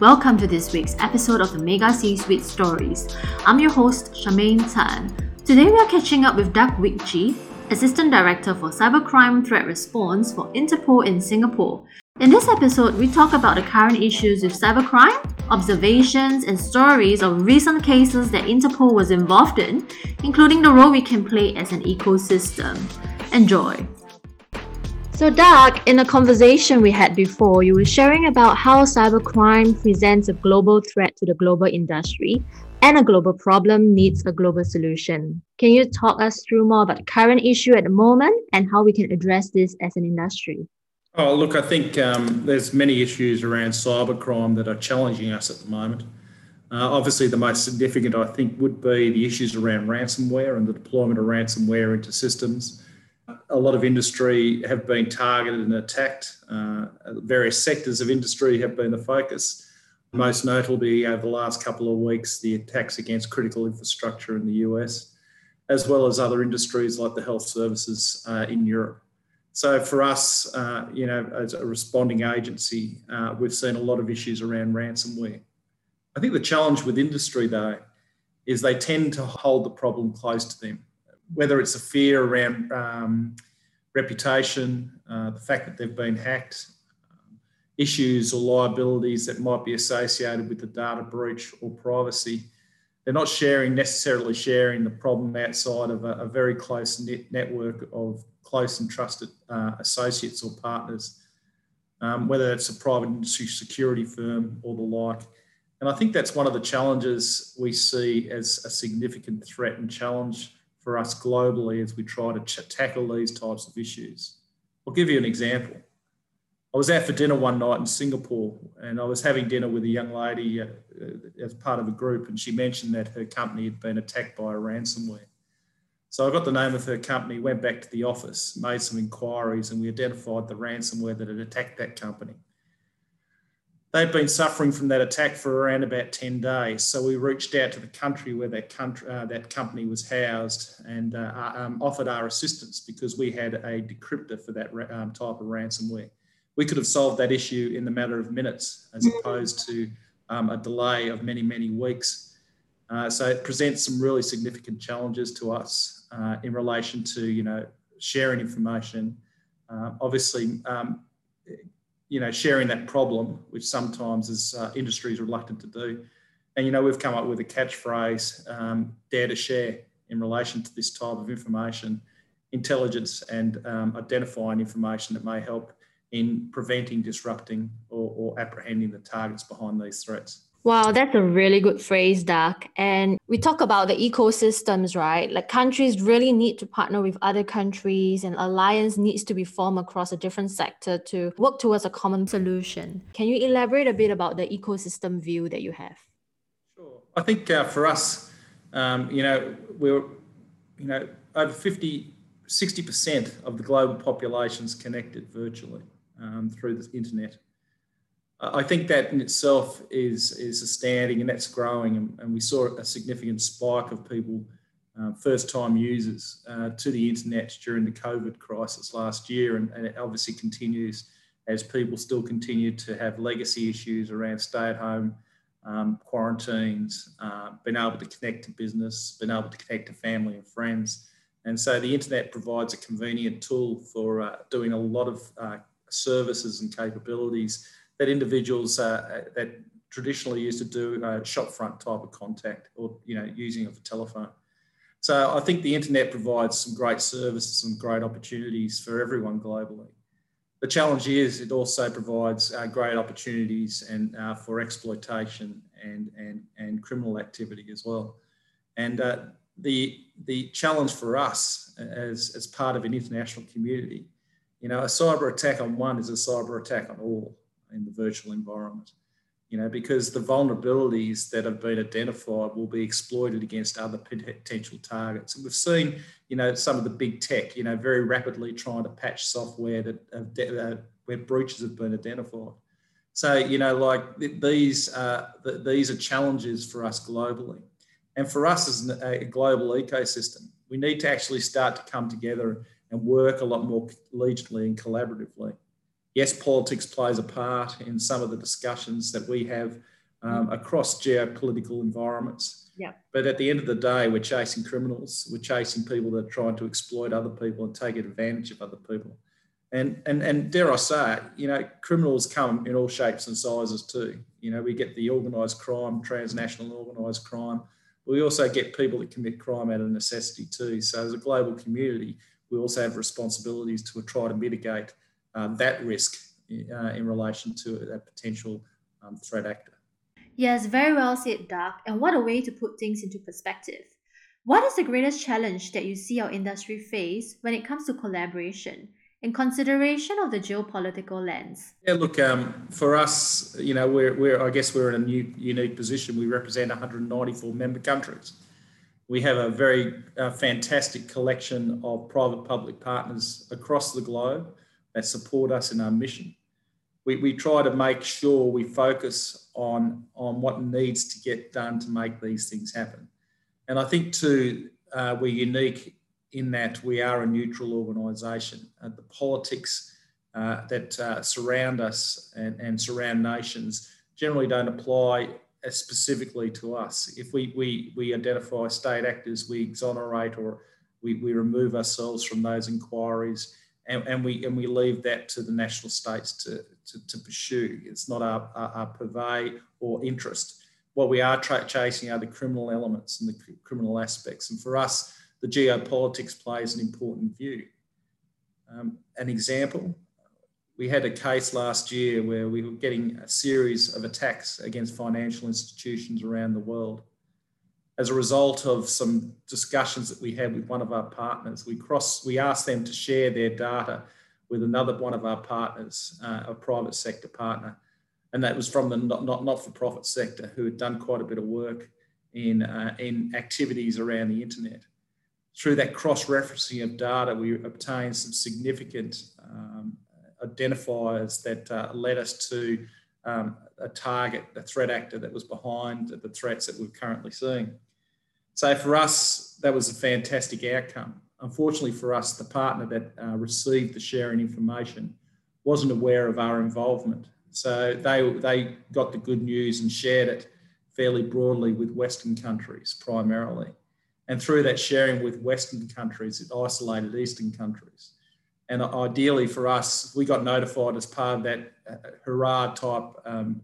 Welcome to this week's episode of the Mega C-Suite Stories. I'm your host, Charmaine Tan. Today we are catching up with Doug Wickji, Assistant Director for Cybercrime Threat Response for Interpol in Singapore. In this episode, we talk about the current issues with cybercrime, observations and stories of recent cases that Interpol was involved in, including the role we can play as an ecosystem. Enjoy! So Doug, in a conversation we had before, you were sharing about how cybercrime presents a global threat to the global industry and a global problem needs a global solution. Can you talk us through more about the current issue at the moment and how we can address this as an industry? Oh, look, I think there's many issues around cybercrime that are challenging us at the moment. Obviously, the most significant, I think, would be the issues around ransomware and the deployment of ransomware into systems. A lot of industry have been targeted and attacked. Various sectors of industry have been the focus. Most notably, over the last couple of weeks, the attacks against critical infrastructure in the US, as well as other industries like the health services in Europe. So for us, as a responding agency, we've seen a lot of issues around ransomware. I think the challenge with industry, though, is they tend to hold the problem close to them. Whether it's a fear around reputation, the fact that they've been hacked, issues or liabilities that might be associated with the data breach or privacy, they're not necessarily sharing the problem outside of a very close network of close and trusted associates or partners, whether it's a private industry security firm or the like. And I think that's one of the challenges we see as a significant threat and challenge for us globally as we try to tackle these types of issues. I'll give you an example. I was out for dinner one night in Singapore and I was having dinner with a young lady as part of a group, and she mentioned that her company had been attacked by a ransomware. So I got the name of her company, went back to the office, made some inquiries, and we identified the ransomware that had attacked that company. They'd been suffering from that attack for around about 10 days. So we reached out to the country where that company was housed and offered our assistance because we had a decryptor for that type of ransomware. We could have solved that issue in the matter of minutes as opposed to a delay of many, many weeks. So it presents some really significant challenges to us in relation to, sharing information. Obviously, sharing that problem, which sometimes is industry is reluctant to do. And, we've come up with a catchphrase, dare to share, in relation to this type of information, intelligence and identifying information that may help in preventing, disrupting or apprehending the targets behind these threats. Wow, that's a really good phrase, Doug. And we talk about the ecosystems, right? Like countries really need to partner with other countries and alliance needs to be formed across a different sector to work towards a common solution. Can you elaborate a bit about the ecosystem view that you have? Sure. I think for us, we're, over 60% of the global population is connected virtually through the internet. I think that in itself is astounding, and that's growing. And we saw a significant spike of people, first-time users to the internet during the COVID crisis last year. And it obviously continues as people still continue to have legacy issues around stay-at-home quarantines, being able to connect to business, being able to connect to family and friends. And so the internet provides a convenient tool for doing a lot of services and capabilities that individuals that traditionally used to do shopfront type of contact or, using of a telephone. So I think the internet provides some great services and great opportunities for everyone globally. The challenge is it also provides great opportunities and for exploitation and criminal activity as well. And the challenge for us as part of an international community, a cyber attack on one is a cyber attack on all in the virtual environment, because the vulnerabilities that have been identified will be exploited against other potential targets. And we've seen, some of the big tech, very rapidly trying to patch software where breaches have been identified. So, these are challenges for us globally. And for us as a global ecosystem, we need to actually start to come together and work a lot more collegially and collaboratively. Yes, politics plays a part in some of the discussions that we have across geopolitical environments. Yeah. But at the end of the day, we're chasing criminals. We're chasing people that are trying to exploit other people and take advantage of other people. And dare I say it, criminals come in all shapes and sizes too. We get the organised crime, transnational organised crime. We also get people that commit crime out of necessity too. So as a global community, we also have responsibilities to try to mitigate that risk in relation to a potential threat actor. Yes, very well said, Doug. And what a way to put things into perspective. What is the greatest challenge that you see our industry face when it comes to collaboration in consideration of the geopolitical lens? Yeah, look, for us, we're I guess we're in a unique position. We represent 194 member countries. We have a very fantastic collection of private-public partners across the globe that support us in our mission. We try to make sure we focus on what needs to get done to make these things happen. And I think too, we're unique in that we are a neutral organisation. The politics that surround us and surround nations generally don't apply as specifically to us. If we identify state actors, we exonerate or we remove ourselves from those inquiries, and we leave that to the national states to pursue. It's not our purvey or interest. What we are chasing are the criminal elements and the criminal aspects. And for us, the geopolitics plays an important view. An example, we had a case last year where we were getting a series of attacks against financial institutions around the world. As a result of some discussions that we had with one of our partners, we asked them to share their data with another one of our partners, a private sector partner, and that was from the not-for-profit sector, who had done quite a bit of work in activities around the internet. Through that cross-referencing of data, we obtained some significant identifiers that led us to a target, a threat actor that was behind the threats that we're currently seeing. So for us, that was a fantastic outcome. Unfortunately for us, the partner that received the sharing information wasn't aware of our involvement. So they got the good news and shared it fairly broadly with Western countries primarily. And through that sharing with Western countries, it isolated Eastern countries. And ideally for us, we got notified as part of that hurrah type,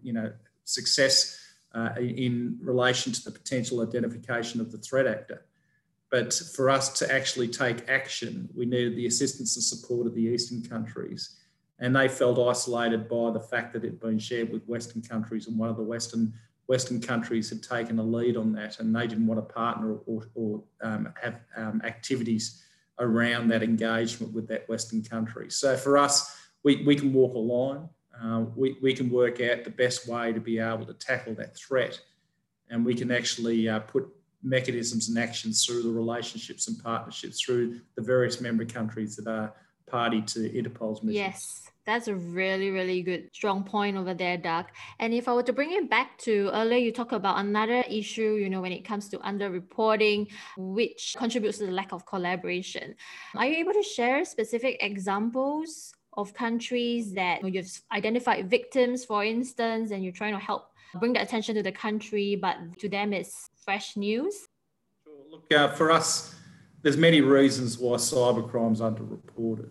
success in relation to the potential identification of the threat actor. But for us to actually take action, we needed the assistance and support of the Eastern countries. And they felt isolated by the fact that it had been shared with Western countries, and one of the Western countries had taken a lead on that, and they didn't want to partner or have activities around that engagement with that Western country. So for us, we can walk a line. We can work out the best way to be able to tackle that threat, and we can actually put mechanisms and actions through the relationships and partnerships through the various member countries that are party to Interpol's mission. Yes, that's a really, really good, strong point over there, Doug. And if I were to bring it back to earlier, you talk about another issue, when it comes to underreporting, which contributes to the lack of collaboration. Are you able to share specific examples of countries that you've identified victims, for instance, and you're trying to help bring the attention to the country, but to them it's fresh news? Sure. Look, for us, there's many reasons why cybercrime's underreported.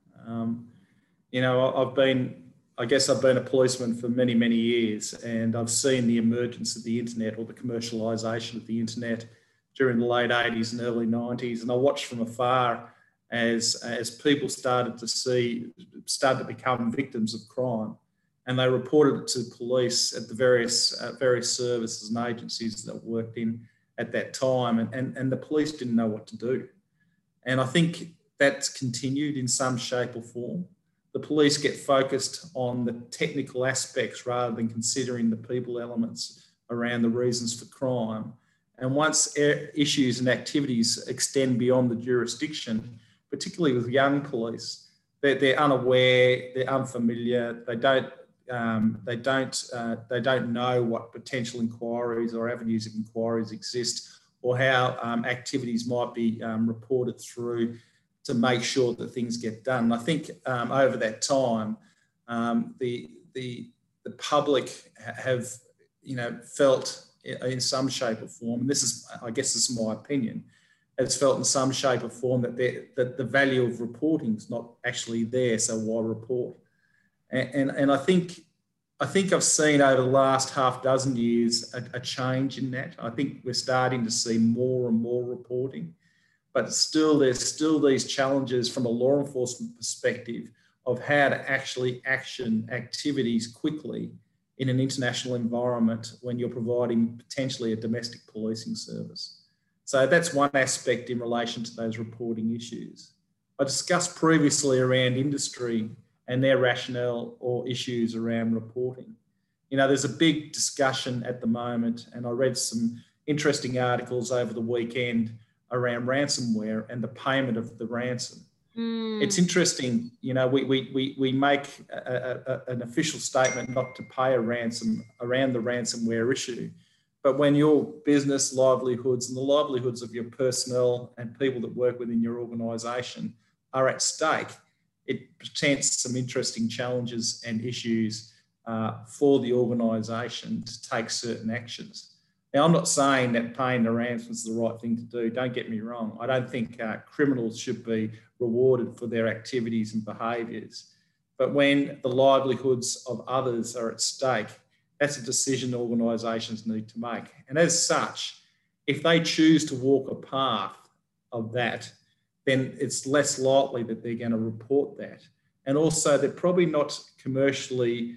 I've been a policeman for many, many years, and I've seen the emergence of the internet, or the commercialisation of the internet, during the late 80s and early 90s. And I watched from afar as people started to become victims of crime, and they reported it to police at the various services and agencies that worked in at that time, and the police didn't know what to do. And I think that's continued in some shape or form. The police get focused on the technical aspects rather than considering the people elements around the reasons for crime. And once issues and activities extend beyond the jurisdiction, particularly with young police, they're unaware, they're unfamiliar, they don't know what potential inquiries or avenues of inquiries exist, or how activities might be reported through to make sure that things get done. And I think over that time, the public have, felt in some shape or form, and I guess this is my opinion, has felt in some shape or form that the value of reporting is not actually there, so why report? And I think I've seen over the last half dozen years a change in that. I think we're starting to see more and more reporting, but there's still these challenges from a law enforcement perspective of how to actually action activities quickly in an international environment when you're providing potentially a domestic policing service. So that's one aspect in relation to those reporting issues. I discussed previously around industry and their rationale or issues around reporting. There's a big discussion at the moment, and I read some interesting articles over the weekend around ransomware and the payment of the ransom. It's interesting, we make an official statement not to pay a ransom around the ransomware issue, but when your business livelihoods and the livelihoods of your personnel and people that work within your organisation are at stake, it presents some interesting challenges and issues for the organisation to take certain actions. Now, I'm not saying that paying the ransom is the right thing to do. Don't get me wrong. I don't think criminals should be rewarded for their activities and behaviours. But when the livelihoods of others are at stake, that's a decision organisations need to make. And as such, if they choose to walk a path of that, then it's less likely that they're going to report that. And also, they're probably not commercially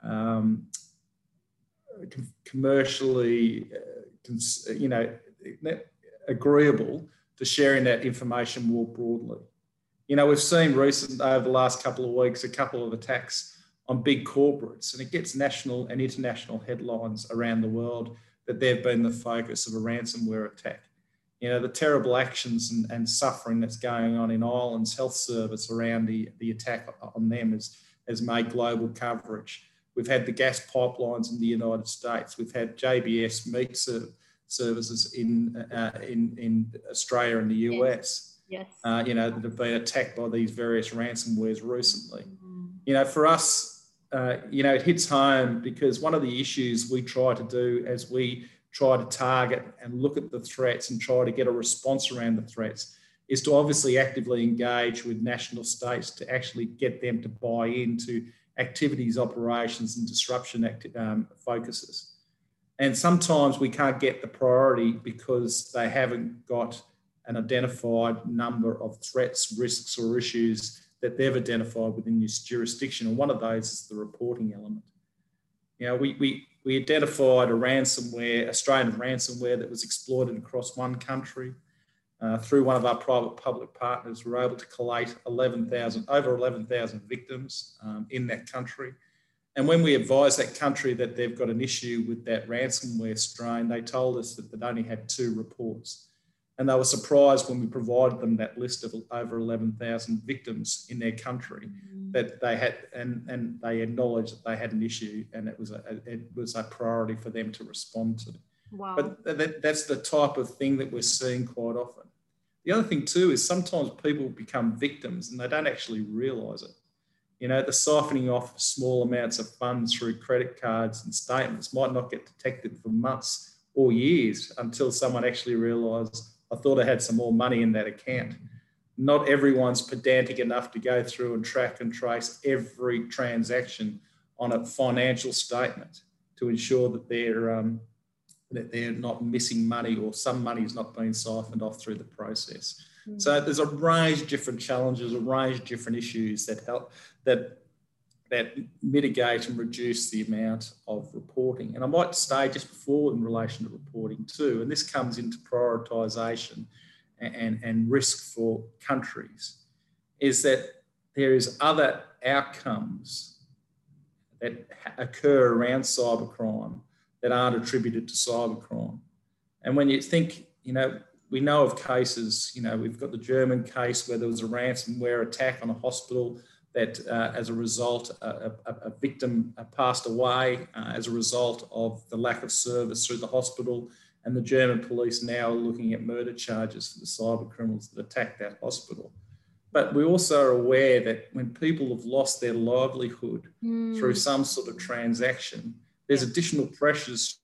agreeable to sharing that information more broadly. We've seen over the last couple of weeks, a couple of attacks on big corporates, and it gets national and international headlines around the world that they've been the focus of a ransomware attack. The terrible actions and suffering that's going on in Ireland's health service around the attack on them has made global coverage. We've had the gas pipelines in the United States. We've had JBS meat services in Australia and the US. Yes. That have been attacked by these various ransomwares recently. For us, it hits home because one of the issues we try to do as we try to target and look at the threats and try to get a response around the threats is to obviously actively engage with national states to actually get them to buy into activities, operations and disruption focuses. And sometimes we can't get the priority because they haven't got an identified number of threats, risks or issues that they've identified within this jurisdiction. And one of those is the reporting element. We identified Australian ransomware that was exploited across one country. Through one of our private public partners, we were able to collate over 11,000 victims in that country. And when we advised that country that they've got an issue with that ransomware strain, they told us that they'd only had 2 reports. And they were surprised when we provided them that list of over 11,000 victims in their country that they had, and they acknowledged that they had an issue, and it was a priority for them to respond to. Wow. But that's the type of thing that we're seeing quite often. The other thing too is sometimes people become victims and they don't actually realise it. The siphoning off small amounts of funds through credit cards and statements might not get detected for months or years until someone actually realised, I thought I had some more money in that account. Not everyone's pedantic enough to go through and track and trace every transaction on a financial statement to ensure that they're not missing money or some money is not being siphoned off through the process. So there's a range of different challenges, a range of different issues that help that mitigate and reduce the amount of reporting. And I might say just before in relation to reporting too, and this comes into prioritisation and risk for countries, is that there is other outcomes that occur around cybercrime that aren't attributed to cybercrime. And when you think, we know of cases, we've got the German case where there was a ransomware attack on a hospital that as a result, a victim passed away as a result of the lack of service through the hospital. And the German police now are looking at murder charges for the cyber criminals that attacked that hospital. But we also are aware that when people have lost their livelihood through some sort of transaction, there's additional pressures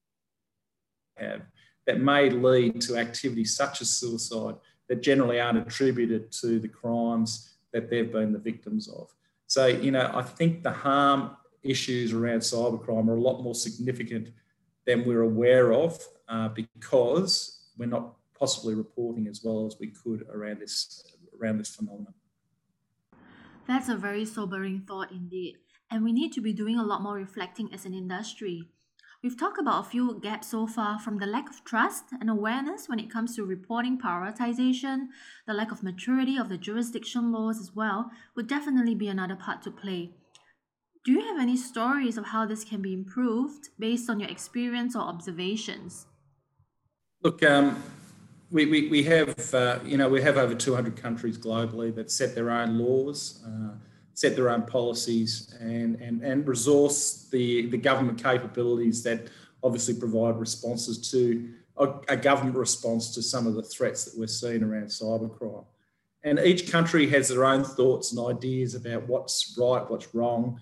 that may lead to activities such as suicide that generally aren't attributed to the crimes that they've been the victims of. So, I think the harm issues around cybercrime are a lot more significant than we're aware of because we're not possibly reporting as well as we could around this phenomenon. That's a very sobering thought indeed. And we need to be doing a lot more reflecting as an industry. We've talked about a few gaps so far, from the lack of trust and awareness when it comes to reporting prioritization, the lack of maturity of the jurisdiction laws as well, would definitely be another part to play. Do you have any stories of how this can be improved based on your experience or observations? Look, we have we have over 200 countries globally that set their own laws, set their own policies, and resource the government capabilities that obviously provide responses to a government response to some of the threats that we're seeing around cybercrime. And each country has their own thoughts and ideas about what's right, what's wrong,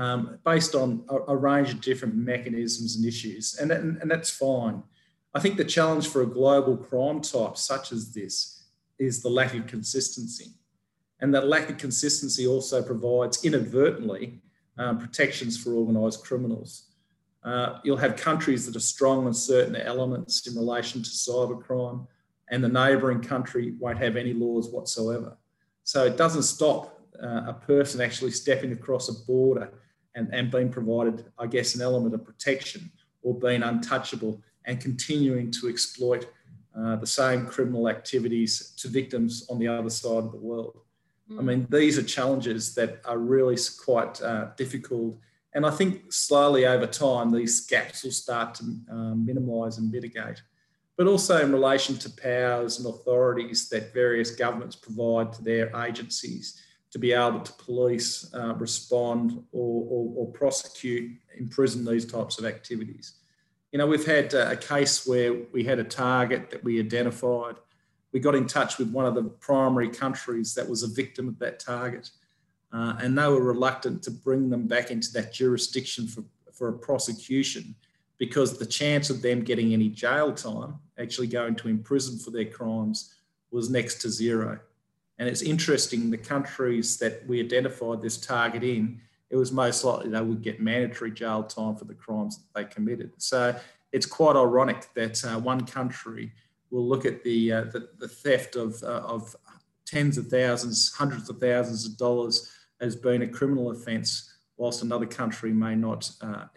based on a range of different mechanisms and issues, and that's fine. I think the challenge for a global crime type such as this is the lack of consistency. And that lack of consistency also provides inadvertently protections for organised criminals. You'll have countries that are strong on certain elements in relation to cybercrime, and the neighbouring country won't have any laws whatsoever. So it doesn't stop a person actually stepping across a border and being provided, I guess, an element of protection or being untouchable and continuing to exploit the same criminal activities to victims on the other side of the world. I mean, these are challenges that are really quite difficult. And I think slowly over time, these gaps will start to minimise and mitigate. But also in relation to powers and authorities that various governments provide to their agencies to be able to police, respond or prosecute, imprison these types of activities. We've had a case where we had a target that we identified. We got in touch with one of the primary countries that was a victim of that target, and they were reluctant to bring them back into that jurisdiction for a prosecution because the chance of them getting any jail time, actually going to prison for their crimes, was next to zero. And it's interesting, the countries that we identified this target in, it was most likely they would get mandatory jail time for the crimes that they committed. So it's quite ironic that one country will look at the theft of tens of thousands, hundreds of thousands of dollars as being a criminal offence, whilst another country may not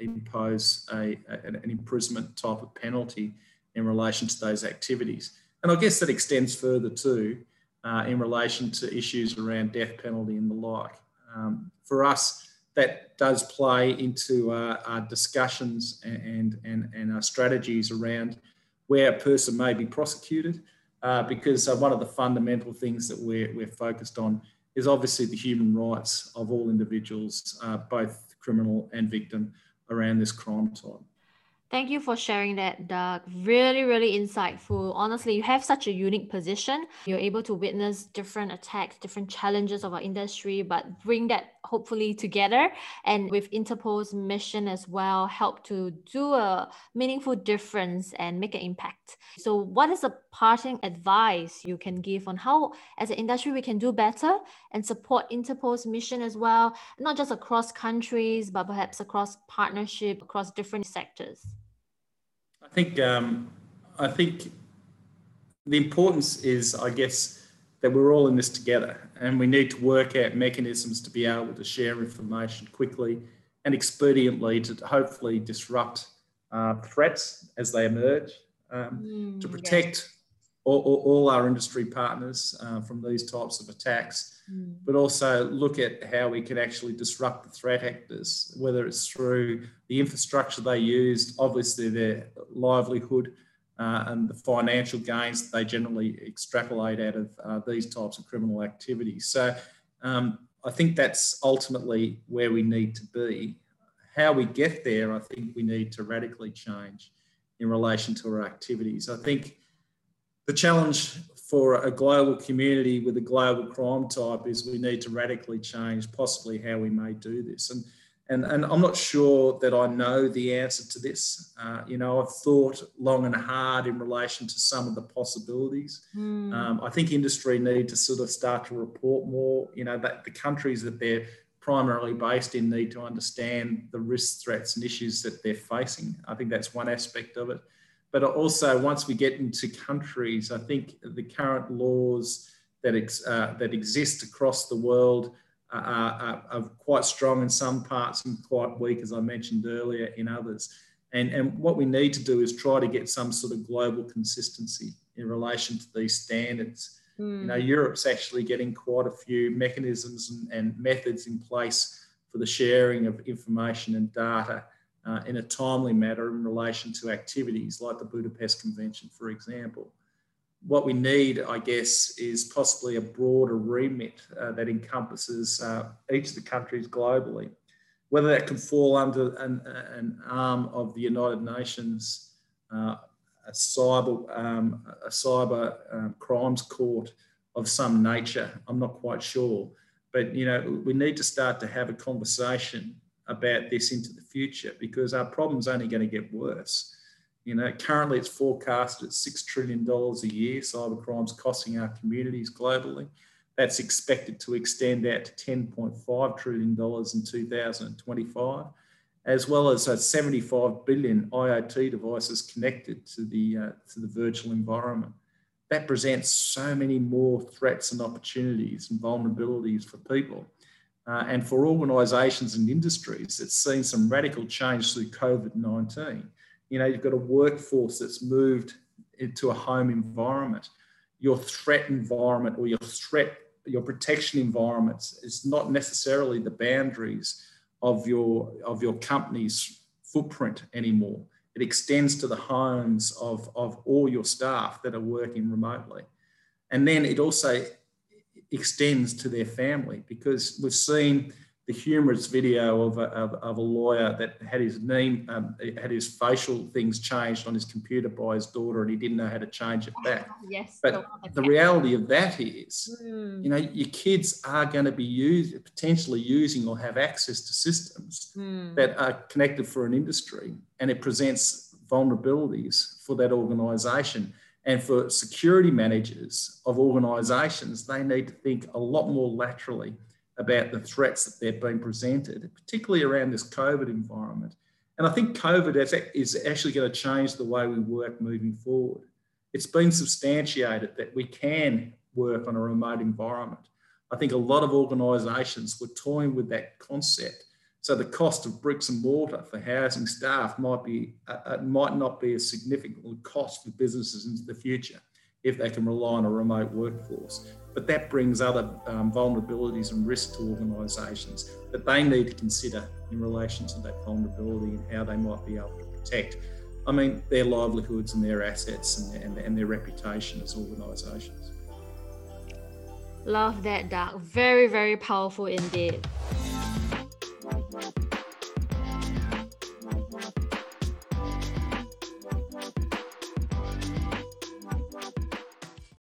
impose an imprisonment type of penalty in relation to those activities. And I guess that extends further too in relation to issues around death penalty and the like. For us, that does play into our discussions and our strategies around where a person may be prosecuted, because one of the fundamental things that we're focused on is obviously the human rights of all individuals, both criminal and victim, around this crime type. Thank you for sharing that, Doug. Really, really insightful. Honestly, you have such a unique position. You're able to witness different attacks, different challenges of our industry, but bring that hopefully together. And with Interpol's mission as well, help to do a meaningful difference and make an impact. So what is a parting advice you can give on how, as an industry, we can do better and support Interpol's mission as well, not just across countries, but perhaps across partnership, across different sectors? I think the importance is, I guess, that we're all in this together, and we need to work out mechanisms to be able to share information quickly and expediently to hopefully disrupt threats as they emerge, to protect all our industry partners from these types of attacks, but also look at how we can actually disrupt the threat actors, whether it's through the infrastructure they use, obviously their livelihood, and the financial gains that they generally extrapolate out of these types of criminal activities. So I think that's ultimately where we need to be. How we get there, I think we need to radically change in relation to our activities. I think the challenge for a global community with a global crime type is we need to radically change possibly how we may do this. And I'm not sure that I know the answer to this. I've thought long and hard in relation to some of the possibilities. I think industry need to sort of start to report more, that the countries that they're primarily based in need to understand the risks, threats and issues that they're facing. I think that's one aspect of it. But also, once we get into countries, I think the current laws that exist across the world are quite strong in some parts and quite weak, as I mentioned earlier, in others. And what we need to do is try to get some sort of global consistency in relation to these standards. Europe's actually getting quite a few mechanisms and methods in place for the sharing of information and data in a timely manner in relation to activities like the Budapest Convention, for example. What we need, I guess, is possibly a broader remit that encompasses each of the countries globally, whether that can fall under an arm of the United Nations, a cyber crimes court of some nature. I'm not quite sure. But, we need to start to have a conversation about this into the future because our problem's only going to get worse. Currently it's forecast at $6 trillion a year, cybercrime's costing our communities globally. That's expected to extend out to $10.5 trillion in 2025, as well as 75 billion IoT devices connected to the virtual environment. That presents so many more threats and opportunities and vulnerabilities for people. And for organisations and industries, it's seen some radical change through COVID-19. You've got a workforce that's moved into a home environment. Your threat environment or your protection environments is not necessarily the boundaries of your company's footprint anymore. It extends to the homes of all your staff that are working remotely. And then it also extends to their family because we've seen the humorous video of a lawyer that had his name, had his facial things changed on his computer by his daughter and he didn't know how to change it back. Yes. But the reality of that is, your kids are going to be potentially using or have access to systems that are connected for an industry, and it presents vulnerabilities for that organisation. And for security managers of organisations, they need to think a lot more laterally about the threats that they've been presented, particularly around this COVID environment. And I think COVID is actually going to change the way we work moving forward. It's been substantiated that we can work on a remote environment. I think a lot of organisations were toying with that concept. So the cost of bricks and mortar for housing staff might not be a significant cost for businesses into the future if they can rely on a remote workforce. But that brings other vulnerabilities and risks to organisations that they need to consider in relation to that vulnerability and how they might be able to protect, their livelihoods and their assets and their reputation as organisations. Love that, Doug. Very, very powerful indeed.